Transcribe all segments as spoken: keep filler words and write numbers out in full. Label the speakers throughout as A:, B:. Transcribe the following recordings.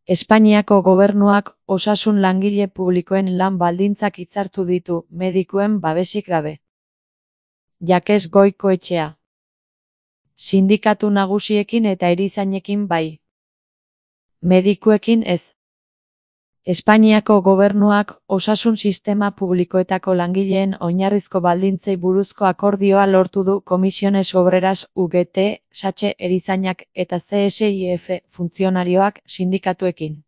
A: Espainiako gobernuak osasun langile publikoen lan baldintzak hitzartu ditu, medikuen babesik gabe. Jakes Goikoetxea. Sindikatu nagusiekin eta erizainekin bai. Medikuekin ez. Espainiako gobernuak osasun sistema publikoetako langileen oinarrizko baldintzei buruzko akordioa lortu du Comisiones Obreras U G T, Satxe erizainak eta C S I F funtzionarioak sindikatuekin.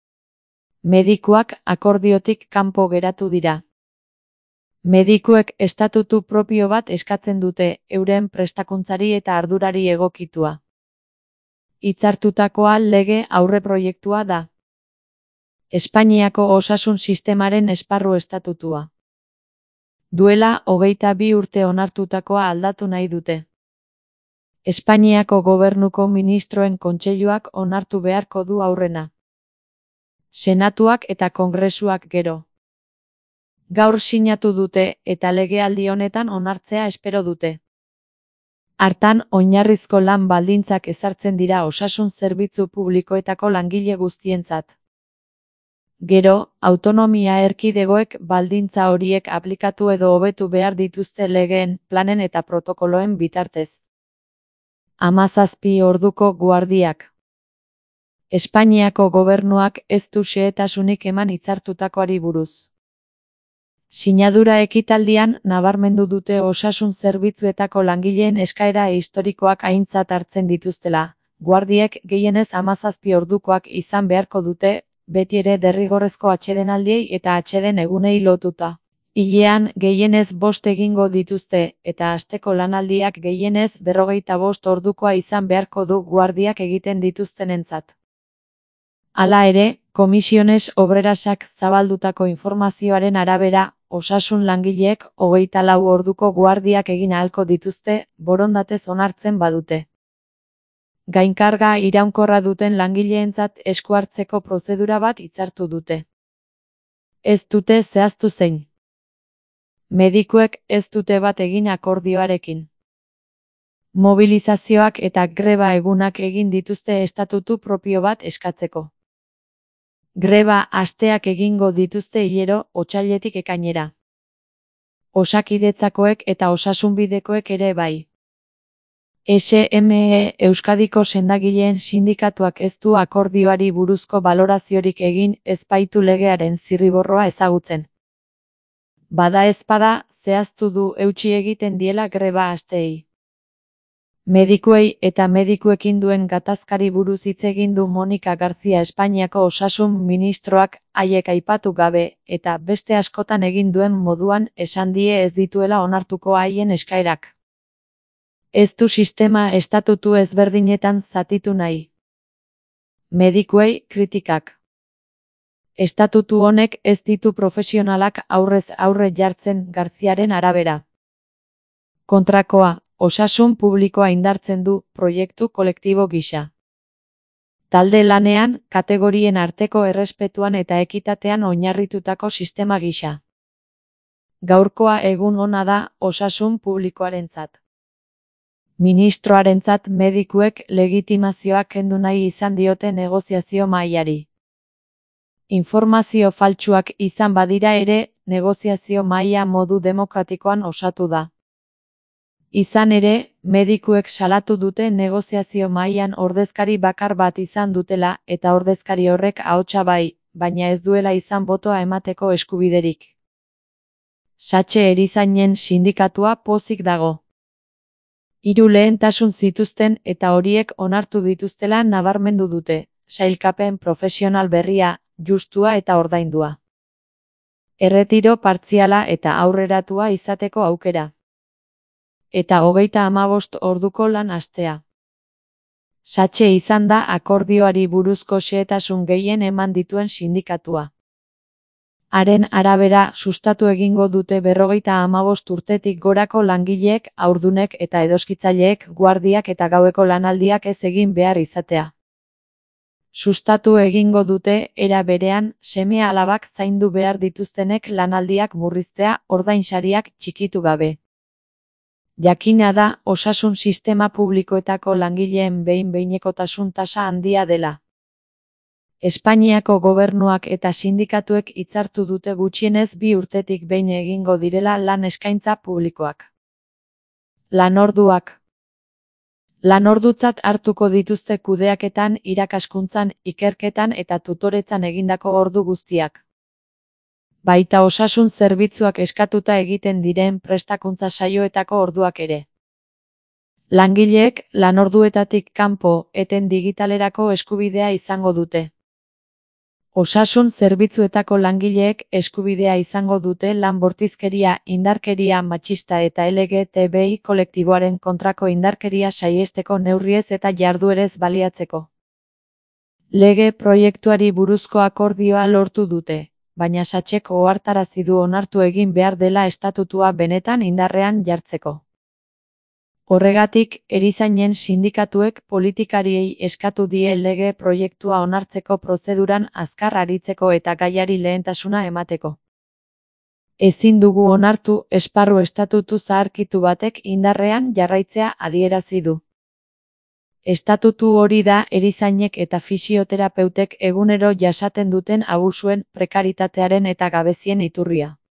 A: Medikuak akordiotik kanpo geratu dira. Medikuek estatutu propio bat eskatzen dute, euren prestakuntzari eta ardurari egokitua. Hitzartutakoa lege aurreproiektua da. Espainiako osasun sistemaren esparru estatutua. Duela hogeita bi urte onartutakoa aldatu nahi dute. Espainiako gobernuko ministroen kontseiluak onartu beharko du aurrena. Senatuak eta kongresuak gero. Gaur sinatu dute eta legealdi honetan onartzea espero dute. Hartan oinarrizko lan baldintzak ezartzen dira osasun zerbitzu publikoetako langile guztientzat. Gero, autonomia erkidegoek baldintza horiek aplikatu edo hobetu behar dituzte legeen, planen eta protokoloen bitartez. Hamazazpi orduko guardiak. Espainiako gobernuak ez du xehetasunik eman hitzartutakoari buruz. Sinadura ekitaldian nabarmendu dute osasun zerbitzuetako langileen eskaera historikoak aintzat hartzen dituztela, guardiek gehienez hamazazpi ordukoak izan beharko dute, beti ere derrigorrezko atsedenaldiei eta atseden egunei lotuta. Hilean gehienez bost egingo dituzte eta asteko lanaldiak gehienez berrogeita bost ordukoa izan beharko du guardiak egiten dituztenentzat. Hala ere, Comisiones Obrerasak zabaldutako informazioaren arabera, osasun langileek hogeita lau orduko guardiak egin ahalko dituzte, borondatez onartzen badute. Gainkarga iraunkorra duten langileentzat esku hartzeko prozedura bat hitzartu dute. Ez dute zehaztu zein. Medikuek ez dute bat egin akordioarekin. Mobilizazioak eta greba egunak egin dituzte estatutu propio bat eskatzeko. Greba asteak egingo dituzte hilero, otsailetik ekainera. Osakidetzakoek eta osasunbidekoek ere bai. S M E Euskadiko sendagileen sindikatuak ez du akordioari buruzko baloraziorik egin ez baitu legearen zirriborroa ezagutzen. Bada ezpada, zehaztu du eutsi egiten diela greba asteei. Medikuei eta medikuekin duen gatazkari buruz hitz egin du Monika García Espainiako osasun ministroak haiek aipatu gabe eta beste askotan egin duen moduan esan die ez dituela onartuko haien eskaerak. Ez du sistema estatutu ezberdinetan zatitu nahi. Medikuei kritikak. Estatutu honek ez ditu profesionalak aurrez aurre jartzen Garziaren arabera. Kontrakoa, osasun publikoa indartzen du proiektu kolektibo gisa. Talde lanean, kategorien arteko errespetuan eta ekitatean oinarritutako sistema gisa. Gaurkoa egun ona da osasun publikoarentzat. Ministroarentzat medikuek legitimazioa kendu nahi izan diote negoziazio mahaiari. Informazio faltsuak izan badira ere, negoziazio mahaia modu demokratikoan osatu da. Izan ere, medikuek salatu dute negoziazio mahaian ordezkari bakar bat izan dutela eta ordezkari horrek ahotsa bai, baina ez duela izan botoa emateko eskubiderik. Satxe erizainen sindikatua pozik dago. Hiru lehentasun zituzten eta horiek onartu dituztela nabarmendu dute, sailkapen profesional berria, justua eta ordaindua. Erretiro partziala eta aurreratua izateko aukera. Eta hogeita hamabost orduko lan astea. Satxe izan da akordioari buruzko xehetasun gehien eman dituen sindikatua. Haren arabera sustatu egingo dute berrogeita hamabost urtetik gorako langileek, haurdunek eta edoskitzaileek guardiak eta gaueko lanaldiak ez egin behar izatea. Sustatu egingo dute era berean seme-alabak zaindu behar dituztenek lanaldiak murriztea ordainsariak txikitu gabe. Jakina da osasun sistema publikoetako langileen behin-behinekotasun tasa handia dela. Espainiako gobernuak eta sindikatuek hitzartu dute gutxienez bi urtetik behin egingo direla lan eskaintza publikoak. Lanorduak. Lanordutzat hartuko dituzte kudeaketan, irakaskuntzan, ikerketan eta tutoretzan egindako ordu guztiak. Baita osasun zerbitzuak eskatuta egiten diren prestakuntza saioetako orduak ere. Langileek lanorduetatik kanpo eten digitalerako eskubidea izango dute. Osasun zerbitzuetako langileek eskubidea izango dute lan bortizkeria, indarkeria matxista eta L G T B I kolektiboaren kontrako indarkeria saihesteko neurriez eta jarduerez baliatzeko. Lege proiektuari buruzko akordioa lortu dute, baina Sachek ohartarazi du onartu egin behar dela estatutua benetan indarrean jartzeko. Horregatik, erizainen sindikatuek politikariei eskatu die lege proiektua onartzeko prozeduran azkar aritzeko eta gaiari lehentasuna emateko. Ezin dugu onartu esparru estatutu zaharkitu batek indarrean jarraitzea adierazi du. Estatutu hori da erizainek eta fisioterapeutek egunero jasaten duten abusuen, prekaritatearen eta gabezien iturria.